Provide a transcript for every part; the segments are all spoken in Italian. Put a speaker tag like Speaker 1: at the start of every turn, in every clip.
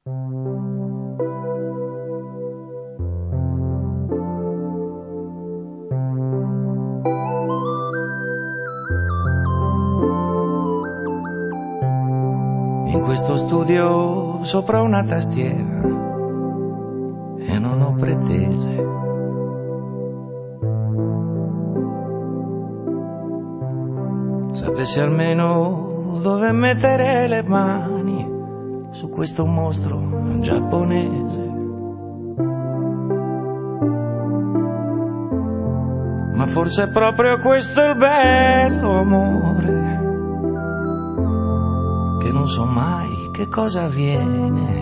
Speaker 1: In questo studio sopra una tastiera e non ho pretese. Sapessi almeno dove mettere le mani su questo mostro giapponese. Ma forse è proprio questo il bello, amore, che non so mai che cosa avviene.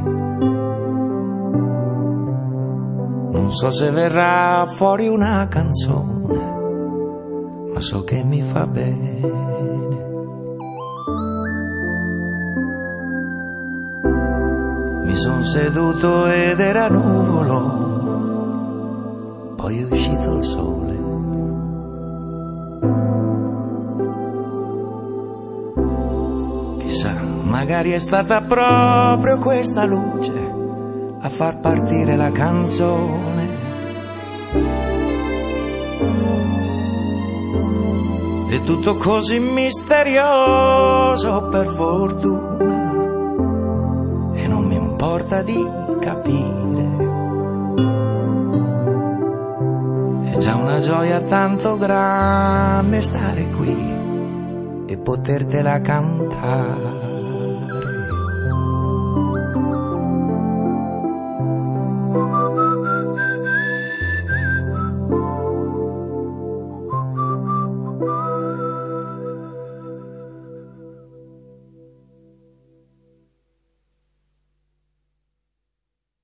Speaker 1: Non so se verrà fuori una canzone, ma so che mi fa bene. Mi son seduto ed era nuvolo, poi è uscito il sole. Magari è stata proprio questa luce a far partire la canzone. È tutto così misterioso, per fortuna, e non mi importa di capire. È già una gioia tanto grande stare qui e potertela cantare.